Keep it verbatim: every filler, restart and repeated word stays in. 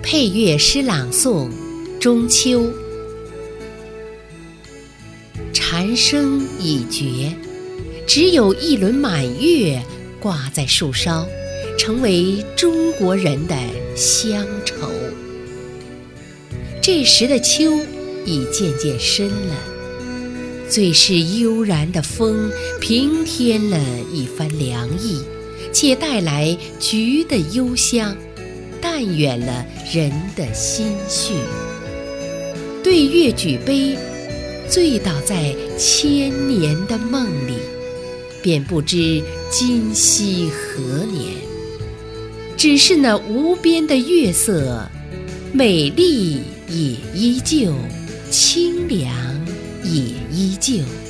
配乐诗朗诵中秋。蝉声已绝，只有一轮满月挂在树梢，成为中国人的乡愁。这时的秋已渐渐深了，最是悠然的风平添了一番凉意，且带来菊的幽香，淡远了人的心绪。对月举杯，醉倒在千年的梦里，便不知今夕何年。只是那无边的月色，美丽也依旧，清凉也依旧。